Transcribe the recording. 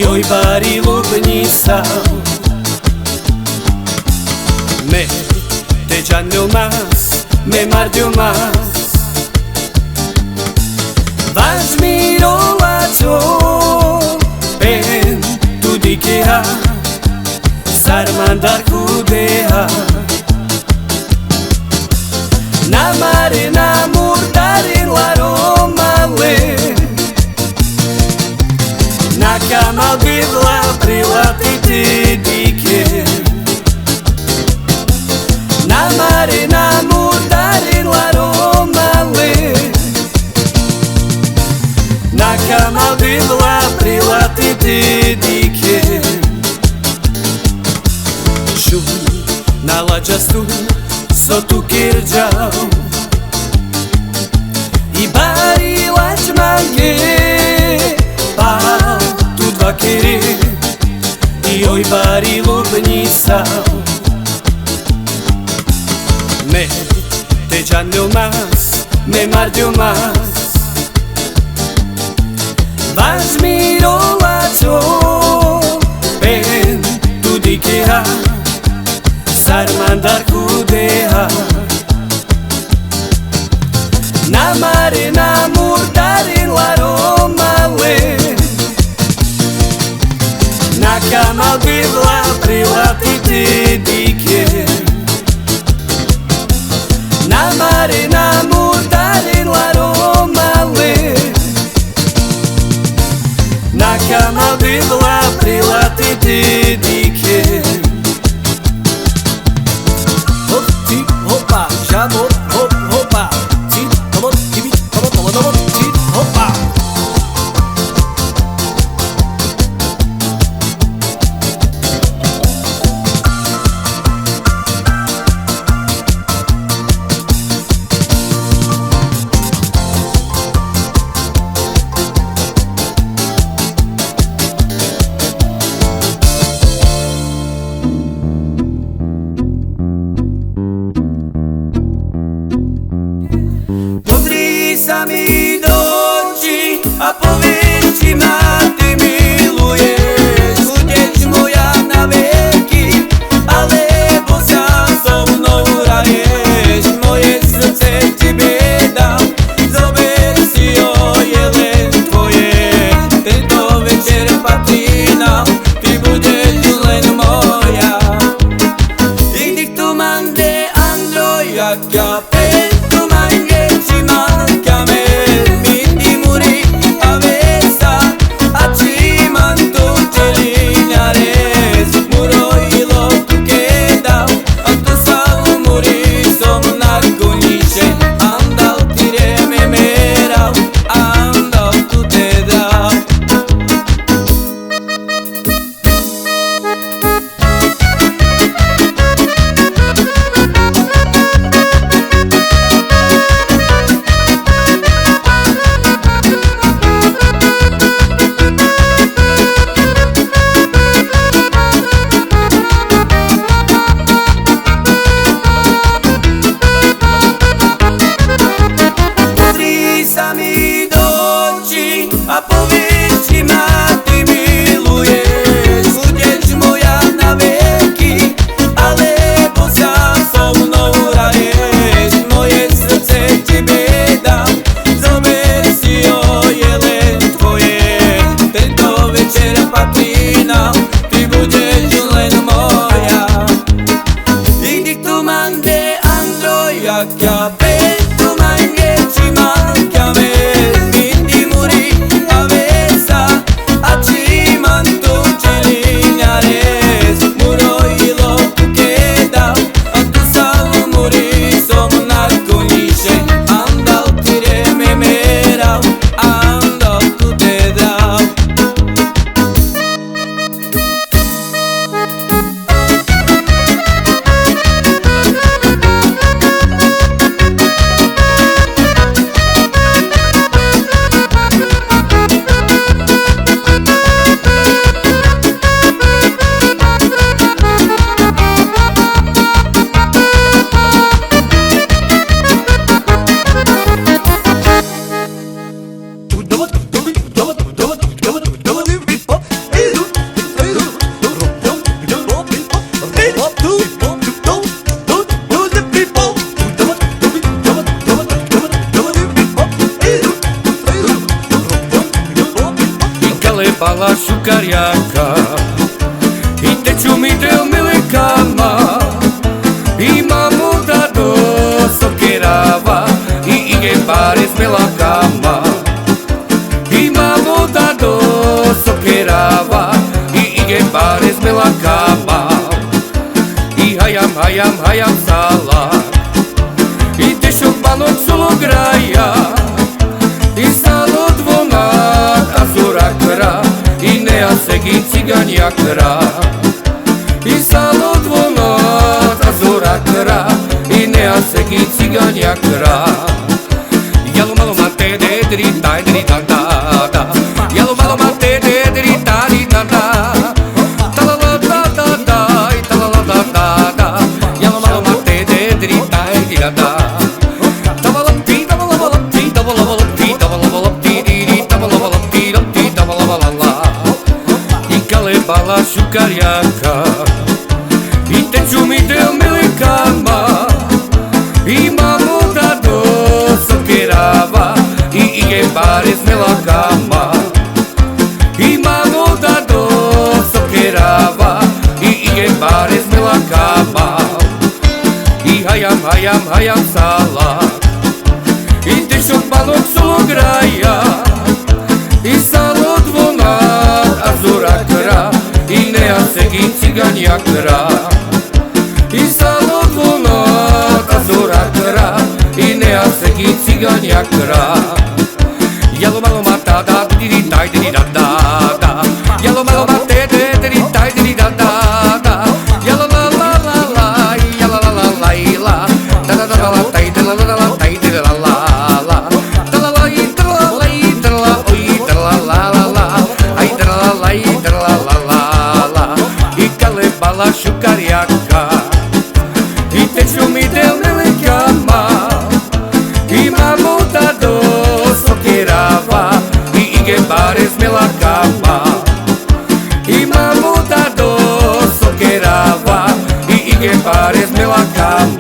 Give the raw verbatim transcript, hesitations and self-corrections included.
joj bari lupnica me te gianno mas me mardio mas vas miro lazo pen tu dikira sarmandar kudeha na mare na murdare la Roma le na cama bivla prilatiti dike na mare na murdare la Roma le na cama bivla prilatiti dike shu na lađastu sto tu kirđao i bari lađmange pa tu dva kiri i oj bari lupnica me te gianno mas me mardio mas vas miro lazo pen tu dikira sarmandar kudeha na mare na murdare la Roma le na cama bivla prilatiti dike na mare na murdare la Roma le na cama bivla prilatiti dike hop ti hopa jamo hop hopa ti come give me come come come ti hopa mi dođi, a po većima ti miluješ. Budeš moja na veki, a lepo sam so mnou raješ. Moje srce ti bedam, zoberi si joj jelen tvoje. Tento večer patina, ti budeš len moja. I gdje tu mande Androja kape. A po većima ti miluješ. Budeš moja na veki, a lepo sam so mnou raješ. Moje srce ti bedam, zoberi si joj jelen tvoje. Tento večer patina, ti budeš len moja. I gdje tu mande Androja kape, tu mange ci manca me. bala šukarjaka i teču mi del melekama i mamu da do sokerava i ige bare s melakama i mamu da do sokerava i ige bare s melakama i hajam, hajam, hajam sala i tešog malog sulog raja i salo dvonat azurakra i nea segi ciganjakra i salo dvonat azurakra i nea segi ciganjakra Jalo malo mate de dri taj dri da da da Jalo malo mate de dri ta di da da Ta la la da da da ta la la da da da Jalo malo mate de dri taj di da da Ta la la ti ta la la la ti ta la la la ti ta la la la ti di di ta la la la ti da ti ta la la la la I kale bala šukarjaka I teču mi del melekama I mamu da do sokerava I ige bare s melakama I mamu da do sokerava I ige bare s melakama I hajam, hajam, hajam salak I tešog malog sulog raja I salo dvonat azurakra I nea segi ciganjakra I salo dvonat azurakra I nea segi ciganjakra Jalo malo mata da di di taj di da da da Jalo malo mate de di taj di da da da Jalo la la la la Jalo la la la la Da da da da la taj da la la la taj di da la la la Da la la i da la la i da la oi da la la la la Ai da la la i da la la la la I kale bala šukarjaka I teču mi del melekama I mamu da do sokerava I ige bare s melakama I mamu da do sokerava I ige bare s melakama